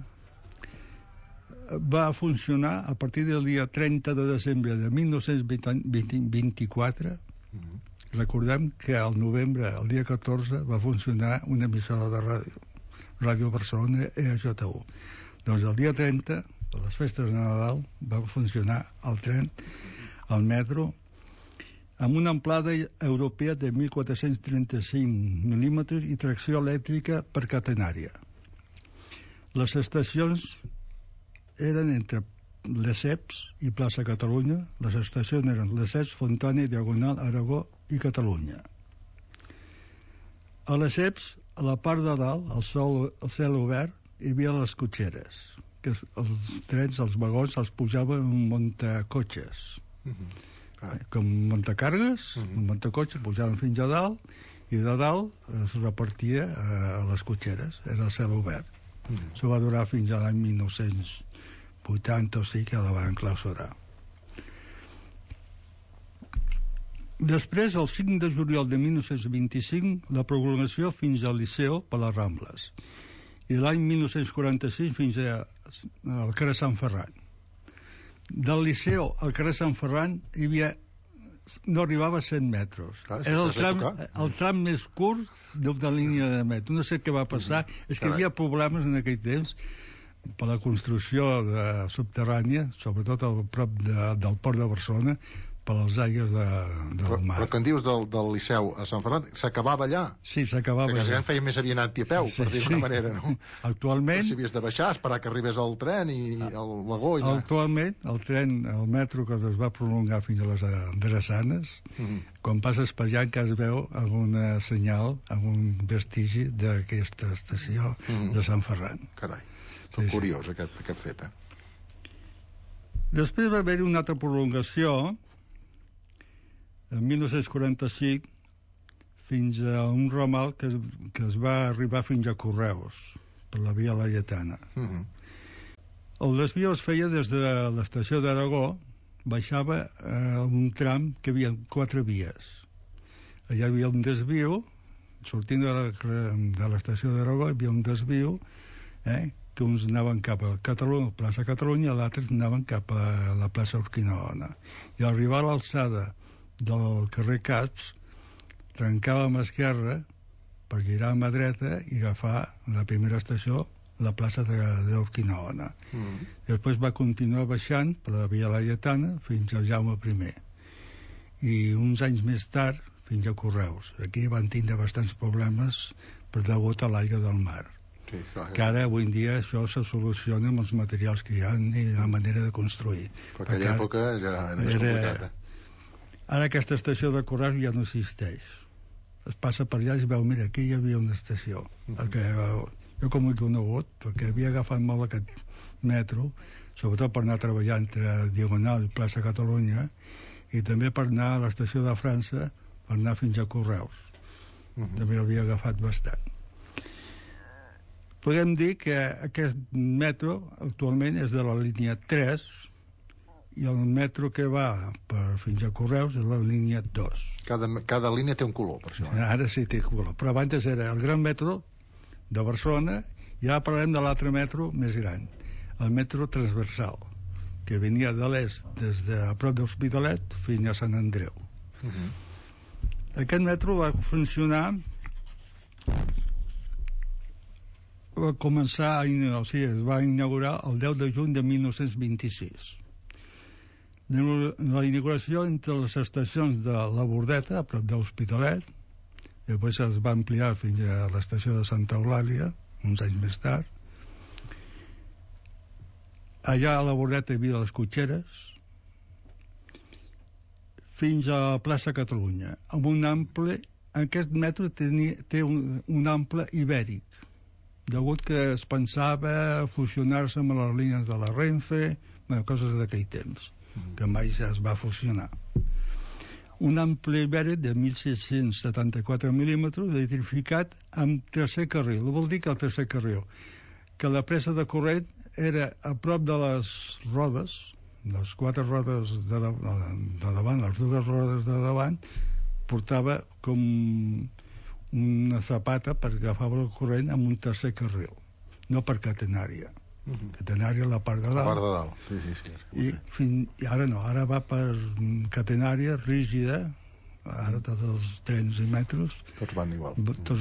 va funcionar a partir del dia 30 de desembre de 1924. Recordem que al novembre, el dia 14, va funcionar una emissora de ràdio, Ràdio Barcelona EJU. Doncs el dia 30, a les festes de Nadal, va funcionar el tren, el metro, amb una amplada europea de 1.435 mil·límetres i tracció elèctrica per catenària. Les estacions eren entre Lesseps i Plaça Catalunya. Les estacions eren Lesseps, Fontana, Diagonal, Aragó i Catalunya. A Lesseps, a la part de dalt, al cel obert, hi havia les cotxeres, que els trens, els vagons, els pujaven en muntacotxes. Com muntacargues, un muntacotxe, pujaven fins a dalt, i de dalt es repartia a les cotxeres, era el cel obert. Això va durar fins a l'any 1980 o sigui que la van clausurar. Després, el 5 de juliol de 1925, la prolongació fins al Liceu per les Rambles. I l'any 1946 fins al carrer Sant Ferran. Del Liceu al carrer Sant Ferran no arribava a 100 metres. Era el tram més curt de la línia de metro. No sé què va passar. És que hi havia problemes en aquell temps per la construcció subterrània, sobretot a prop del port de Barcelona, per les aigües del mar. Però quan dius del Liceu a Sant Ferran, s'acabava allà? Sí, s'acabava allà. Perquè feia més aviat anar-hi a peu, per dir d'una manera, no? Actualment... Si havies de baixar, esperar que arribés el tren i el vagó... Actualment, el tren, el metro que es va prolongar fins a les Drassanes, quan passes per allà encara es veu alguna senyal, algun vestigi d'aquesta estació de Sant Ferran. Carai, tot curiós aquest fet, Després va haver-hi una altra prolongació en 1945 fins a un ramal que es va arribar fins a Correus per la via Laietana. El desvió es feia des de l'estació d'Aragó, baixava a un tram que hi havia 4 vies. Allà hi havia un desvió, sortint de l'estació d'Aragó hi havia un desvió, que uns anaven cap a Catalunya, plaça Catalunya, i altres anaven cap a la plaça Urquinaona. I al arribar a l'alçada del carrer Caps, trencava a mà esquerra per girar a mà dreta i agafar la primera estació, la plaça d'Urquinaona. Després va continuar baixant per la via Laietana fins a Jaume I. I uns anys més tard fins a Correus. Aquí van tindre bastants problemes per degut a l'aigua del mar. Que ara, avui en dia, això se soluciona amb els materials que hi ha i la manera de construir. Però aquella època ja era més complicat. Ara aquesta estació de Correus ja no existeix. Es passa per allà i es veu, mira, aquí hi havia una estació. Jo com ho he conegut, perquè havia agafat molt aquest metro, sobretot per anar a treballar entre Diagonal i plaça Catalunya, i també per anar a l'estació de França, per anar fins a Correus. També l'havia agafat bastant. Podem dir que aquest metro actualment és de la línia 3, i el metro que va fins a Correus és la línia 2. Cada línia té un color, per això. Ara sí té color, però abans era el Gran Metro de Barcelona, i ara parlem de l'altre metro més gran, el metro transversal, que venia de l'est des de prop de l'Hospitalet fins a Sant Andreu. Aquest metro va funcionar, es va inaugurar el 10 de juny de 1926. La inauguració entre les estacions de la Bordeta, a prop de l'Hospitalet, després es va ampliar fins a l'estació de Santa Eulàlia, uns anys més tard. Allà a la Bordeta hi havia les cotxeres, fins a la plaça Catalunya, amb un ample. Aquest metro té un ample ibèric, degut que es pensava fusionar-se amb les línies de la Renfe, coses d'aquell temps, que mai es va fusionar. Un ample ibèric de 1.674 mil·límetres electrificat amb tercer carril. Vol dir que el tercer carril, que la presa de corrent era a prop de les rodes, les 4 rodes de davant, les 2 rodes de davant, portava com una zapata per agafar el corrent amb un tercer carril, no per catenària. Catenària a la part de dalt. La part de dalt, sí. I ara no, ara va per catenària rígida, ara tots els trens i metros. Tots van igual.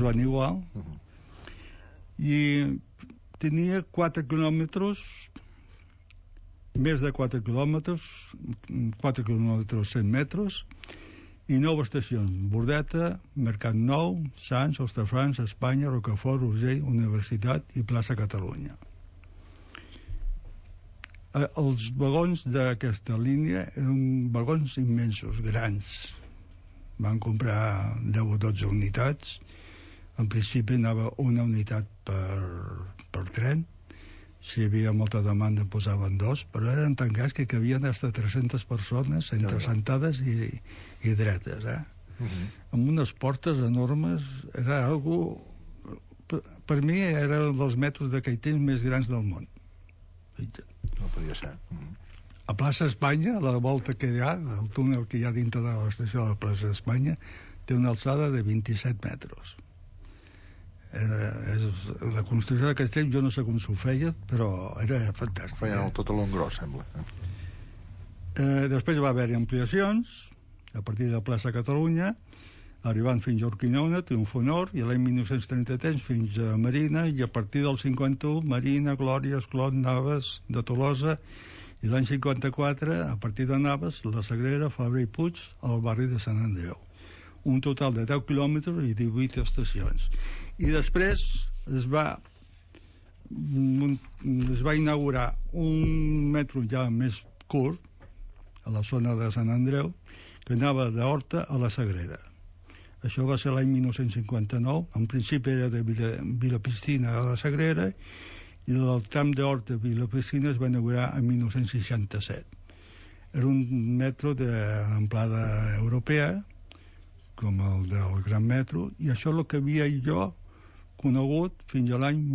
I tenia 4 quilòmetres, més de 4 quilòmetres, 4 quilòmetres 100 metres, i 9 estacions: Bordeta, Mercat Nou, Sants, Hostafrancs, Espanya, Rocafort, Urgell, Universitat i Plaça Catalunya. Els vagons d'aquesta línia eren vagons immensos, grans. Van comprar 10 o 12 unitats. En principi anava una unitat per tren. Si hi havia molta demanda posaven 2, però eren tan grans que cabien fins a 300 persones entre sentades i dretes, amb unes portes enormes. Era algo, per mi era dels metros d'aquell temps més grans del món. No podia ser. A Plaça Espanya, la volta que hi ha, el túnel que hi ha dintre de l'estació de la Plaça Espanya, té una alçada de 27 metres. La construcció d'aquest temps jo no sé com s'ho feia, però era fantàstic. Feien tot a l'engròs, sembla. Després va haver-hi ampliacions a partir de Plaça Catalunya, arribant fins a Urquinaona, Triomfo Nord, i l'any 1933 fins a Marina, i a partir del 51 Marina, Glòria, Esclot, Navas, de Tolosa, i l'any 54 a partir de Navas, la Sagrera, Fabra i Puig, al barri de Sant Andreu. Un total de 10 quilòmetres i 18 estacions. I després es va inaugurar un metro ja més curt a la zona de Sant Andreu, que anava d'Horta a la Sagrera. Això va ser l'any 1959. En principi era de Vilapicina a la Sagrera, i el tram d'Horta a Vilapicina es va inaugurar en 1967. Era un metro d'amplada europea, com el del Gran Metro, i això és el que havia jo conegut fins a l'any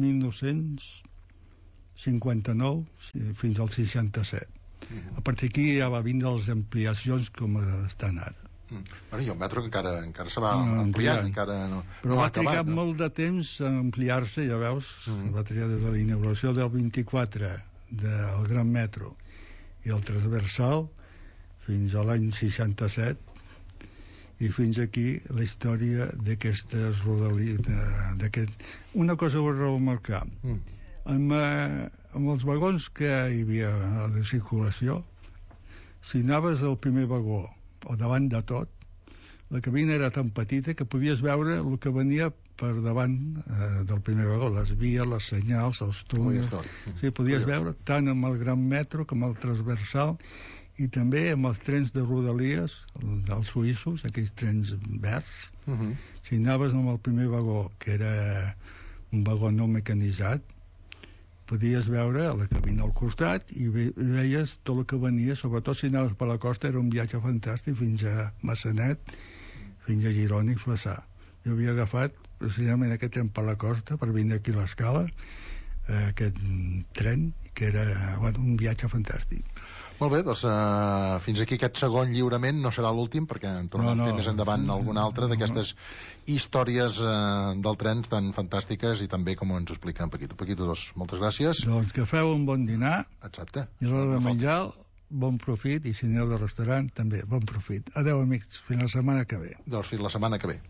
1959, fins al 67. A partir d'aquí ja va vindre les ampliacions com estan ara. Bueno, hi ha un metro que encara se va ampliant, però va trigar molt de temps a ampliar-se, ja veus, va trigar des de la inauguració del 24 del Gran Metro i el transversal fins a l'any 67, i fins aquí la història d'aquestes rodalies. Una cosa vull remarcar. Amb els vagons que hi havia de circulació, si anaves al primer vagó o davant de tot, la cabina era tan petita que podies veure el que venia per davant del primer vagó, les vies, les senyals, els túnels. Sí, podies veure tant amb el Gran Metro com el transversal, i també amb els trens de rodalies dels suïssos, aquells trens verds. Si anaves amb el primer vagó, que era un vagó no mecanitzat, podies veure la cabina al costat i veies tot el que venia, sobretot si anaves per la costa. Era un viatge fantàstic fins a Massanet, fins a Girona i Flaçà. Jo havia agafat precisament aquest tren per la costa per vindre aquí a l'Escala, aquest tren, que era un viatge fantàstic. Molt bé, doncs fins aquí aquest segon lliurament. No serà l'últim, perquè en tornem a fer més endavant alguna altra d'aquestes històries del tren tan fantàstiques i també com ens explica en Paquito. Moltes gràcies. Doncs que feu un bon dinar. Exacte. I a l'hora de menjar, bon profit, i si aneu de restaurant també, bon profit. Adeu, amics, fins la setmana que ve. Doncs fins la setmana que ve.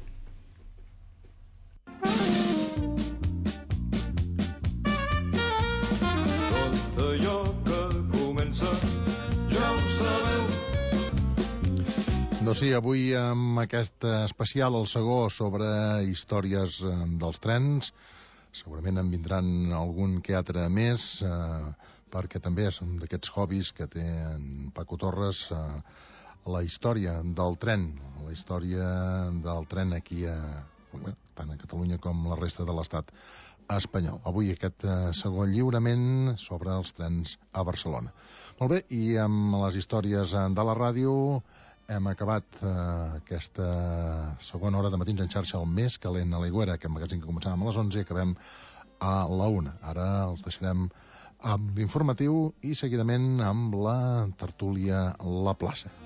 Doncs sí, avui amb aquest especial, el segó, sobre històries dels trens. Segurament en vindran algun que altre més, perquè també són d'aquests hobbies que té en Paco Torres, la història del tren. La història del tren aquí, tant a Catalunya com la resta de l'estat espanyol. Avui aquest segon lliurament sobre els trens a Barcelona. Molt bé, i amb les històries de la ràdio hem acabat aquesta segona hora de Matins en xarxa, el més calent a l'Aigüera, aquest magazín que començàvem a les 11 i acabem a la 1. Ara els deixarem amb l'informatiu i seguidament amb la tertúlia La Plaça.